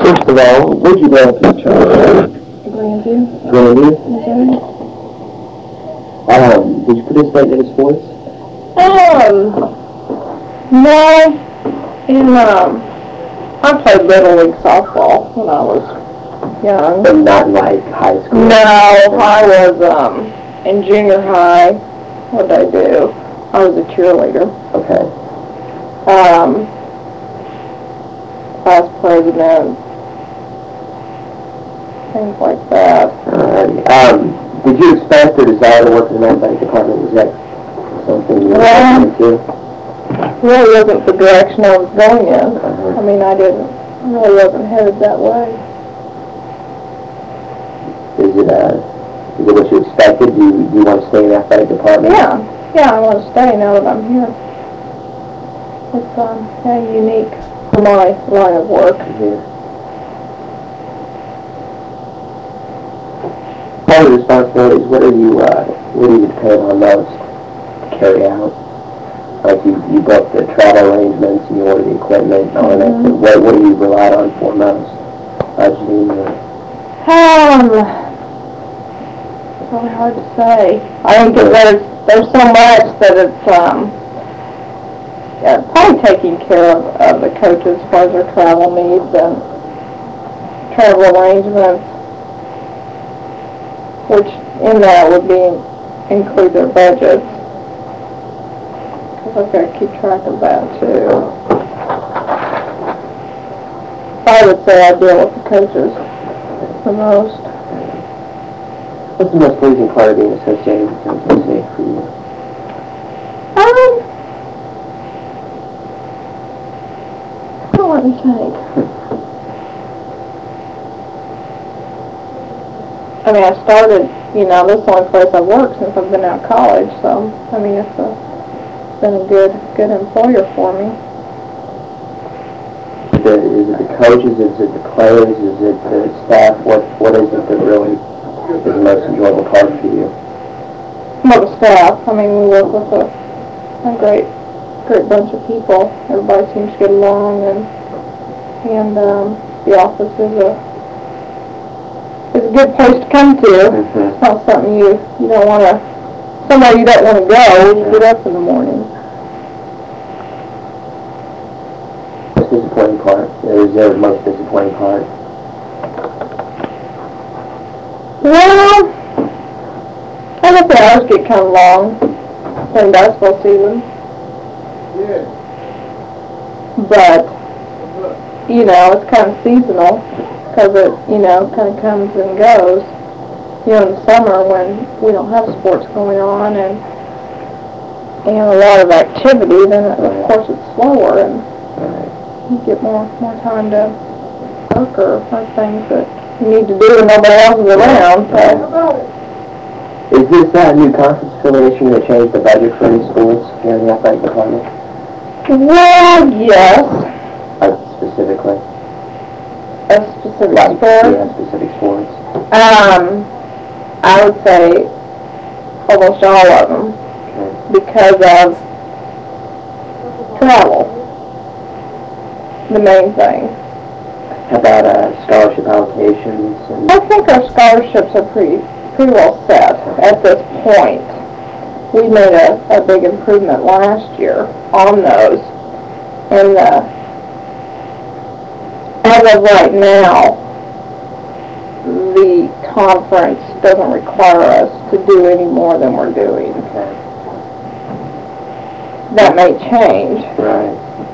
First of all, where'd you grow up in Charlotte? Grandview. Grandview? Missouri. Did you participate in any sports? No. I played Little League softball when I was young. But not like high school? No, I was, in junior high. What did I do? I was a cheerleader. Okay. Class president. Things like that. Did you expect or desire to work in the athletic department? Was that something you were looking into? Really wasn't the direction I was going in. I mean, really wasn't headed that way. Is it what you expected? Do you want to stay in the athletic department? Yeah, I want to stay now that I'm here. It's kind of unique for my line of work. Part of the responsibilities, what do you depend on most to carry out? Like you book the travel arrangements and you order the equipment and all that. What do you rely on for most? Budgeting or? It's really hard to say. I think there's so much that it's probably taking care of the coaches as far as their travel needs and travel arrangements, which in that would include their budgets. Because I've got to keep track of that too. I would say I deal with the coaches the most. What's the most pleasing part of being associated with MTC for you? Let me think. I mean, I started, this is the only place I've worked since I've been out of college, so, I mean, it's been a good employer for me. Is it the coaches, is it the players, is it the staff? What is it that really is the most enjoyable part for you? Well, the staff. I mean, we work with a great bunch of people. Everybody seems to get along, and the office is a good place to come to. It's not something you don't want to, somewhere you don't want to go when you get up in the morning. Most disappointing part? Is there the most disappointing part? Well, I guess the hours get kind of long during basketball season. But, it's kind of seasonal because it, kind of comes and goes. In the summer when we don't have sports going on and a lot of activity, then of course it's slower and you get more time to work or things that you need to do when nobody else is around. So. Is this new conference affiliation going to change the budget for any schools here in the athletic department? Well, yes. Specifically? A specific sport? Yeah, specific sports. I would say almost all of them because of travel. The main thing. How about scholarship allocations? I think our scholarships are pretty well set at this point. We made a big improvement last year on those, and as of right now, the conference doesn't require us to do any more than we're doing. Okay. That may change. Right.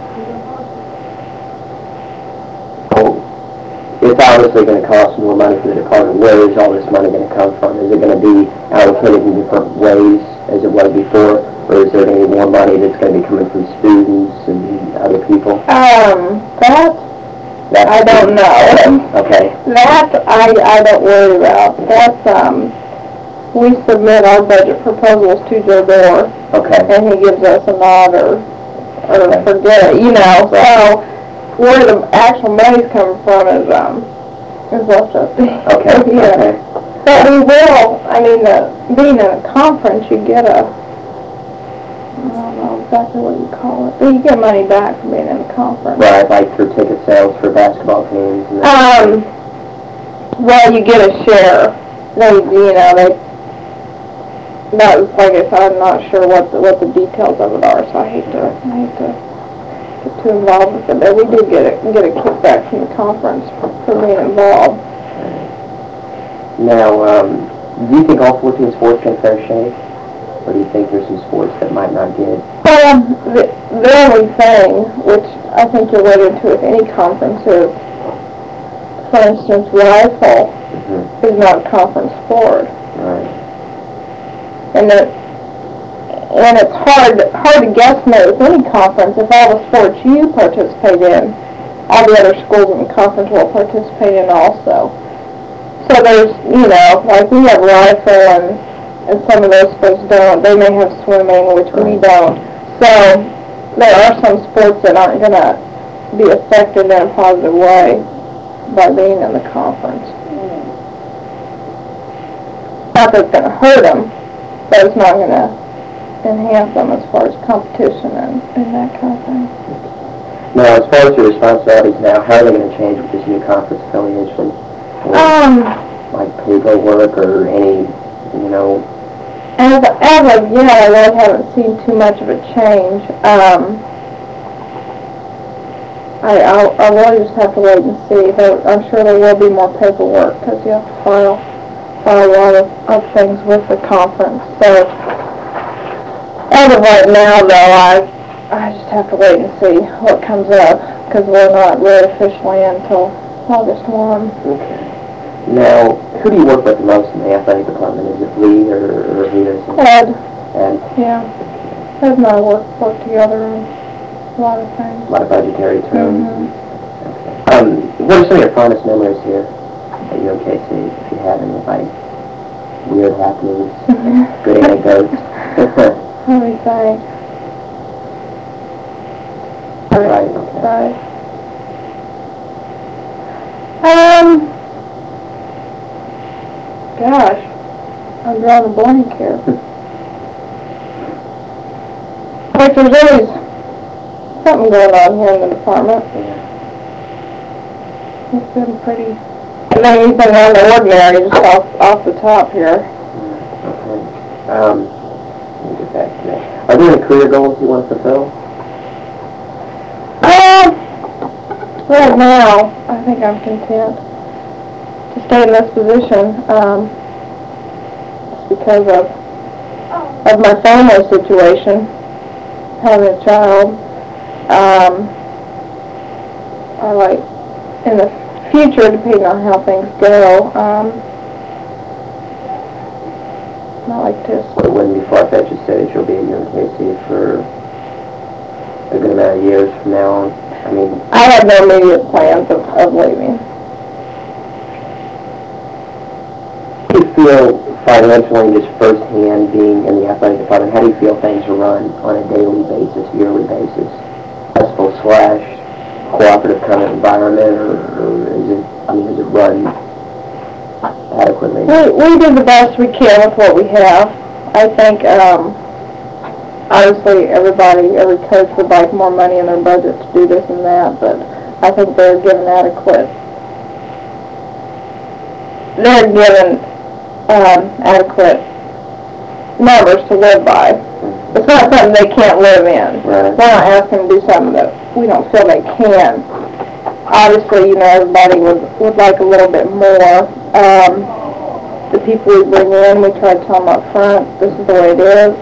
Well, it's obviously going to cost more money for the department. Where is all this money going to come from? Is it going to be allocated in different ways as it was before, or is there going to be more money that's going to be coming from students and other people? That I don't know. Okay. That I don't worry about. That's we submit our budget proposals to Joe Dorr. Okay. And he gives us a nod or forget it, So where the actual money's coming from is left up to him. Okay. Okay. But we will. I mean, being in a conference, you get a exactly what you call it. But you get money back from being in the conference. Right, like through ticket sales for basketball teams and that. Well, you get a share. That was, like I said, I'm not sure what the details of it are, so I hate to get too involved with it. But we do get a kickback from the conference for being involved. Now, do you think all 14 sports get fair shake? Or do you think there's some sports that might not get? Well, the only thing, which I think you're related to with any conference, is, for instance, rifle is not a conference sport. Right. And it's hard to guesstimate with any conference if all the sports you participate in, all the other schools in the conference will participate in also. So there's, like we have rifle and some of those schools don't. They may have swimming, which we don't. So there are some sports that aren't going to be affected in a positive way by being in the conference. Not that it's going to hurt them, but it's not going to enhance them as far as competition and that kind of thing. Now, as far as your responsibilities now, how are they going to change with this new conference affiliation? Like paperwork or any, As of yet, I really haven't seen too much of a change. I'll really just have to wait and see. I'm sure there will be more paperwork because you have to file a lot of things with the conference. So, as of right now, though, I just have to wait and see what comes up because we're not really officially in until August 1. Okay. Now, who do you work with the most in the athletic department? Is it Lee or who is it? Ed. Ed? Yeah. Ed and I work together on a lot of things. A lot of budgetary terms. Mm-hmm. What are some of your fondest memories here at UMKC, if you have any, like weird happenings, good anecdotes? Let me think. Right, okay. Right. Gosh, I'm drawing a blank here. Like there's always something going on here in the department. It's been pretty, anything out of the ordinary, just off the top here. Okay. Let me get back to that. Are there any career goals you want to fulfill? Right now, I think I'm content to stay in this position, just because of my family situation, having a child. I like, in the future, depending on how things go, I like to... Well, it wouldn't be far-fetched to say that you'll be at UMKC for a good amount of years from now on. I mean... I have no immediate plans of leaving. How do you feel financially, just firsthand, being in the athletic department? How do you feel things are run on a daily basis, yearly basis? Stressful / cooperative kind of environment, or is it run adequately? We do the best we can with what we have. I think, obviously every coach would like more money in their budget to do this and that, but I think they're given adequate numbers to live by. It's not something they can't live in. Right. We're not asking them to do something that we don't feel they can. Obviously, everybody would like a little bit more. The people we bring in, we try to tell them up front, this is the way it is.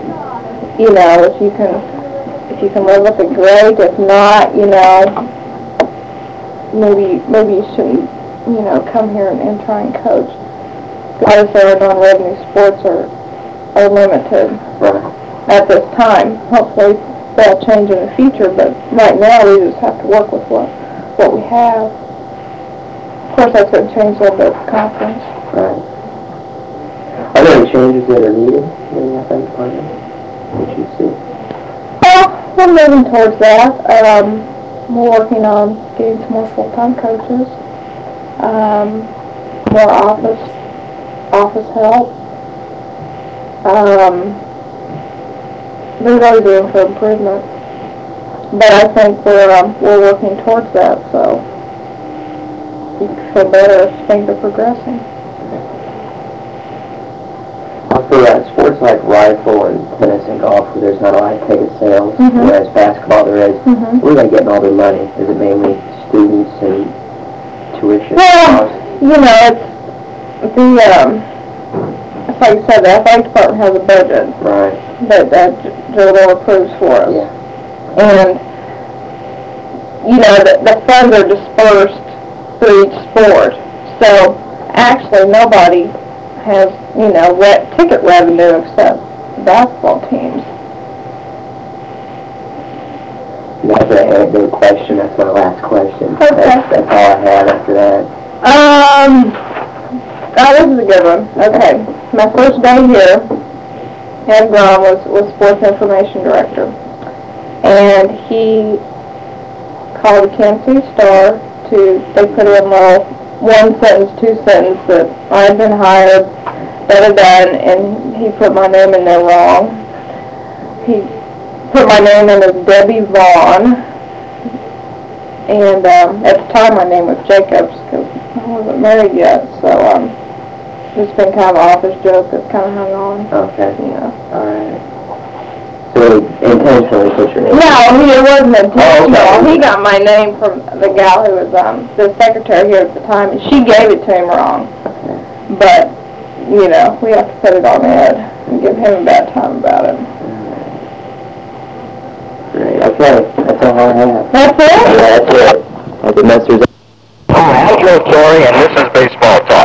If you can live with it, great. If not, maybe you shouldn't, come here and try and coach. Obviously, our non-revenue sports are limited at this time. Hopefully, that'll change in the future, but right now, we just have to work with what we have. Of course, that's going to change a little bit at the conference. Right. Are there any changes that are needed in the athletic department that you see? Well, we're moving towards that. We're working on getting some more full-time coaches, more office help. there's always room for improvement. But I think we're working towards that, so you can feel better if things are progressing. For sports like rifle and tennis and golf, where there's not a lot of ticket sales, Mhm. whereas basketball there is, Mhm. where are they getting all their money? Is it mainly students and tuition Well, costs? you know, it's like you said, the athletic department has a budget Right. that Joe approves for us. Yeah. And, you know, the funds are dispersed through each sport. So, actually, nobody has, you know, ticket revenue except basketball teams. That's a good question. That's my last question. Okay. That's all I have after that. This is a good one. Okay. My first day here, Ed Grom was sports information director. And he called the Kansas City Star they put in little 1 sentence, 2 sentence that I had been hired, and he put my name in there wrong. He put my name in as Debbie Vaughn, and at the time my name was Jacobs because I wasn't married yet, so it's been kind of an office joke that's kind of hung on. Okay. You know. All right. So they intentionally put your name? No, it wasn't intentional. Oh, okay. He got my name from the gal who was the secretary here at the time, and she gave it to him wrong. Okay. But, you know, we have to put it on Ed and give him a bad time about it. Great. Okay. That's all I have. That's it? Yeah, that's it. That's the message. Hi, I'm Joe Torrey, and this is Baseball Talk.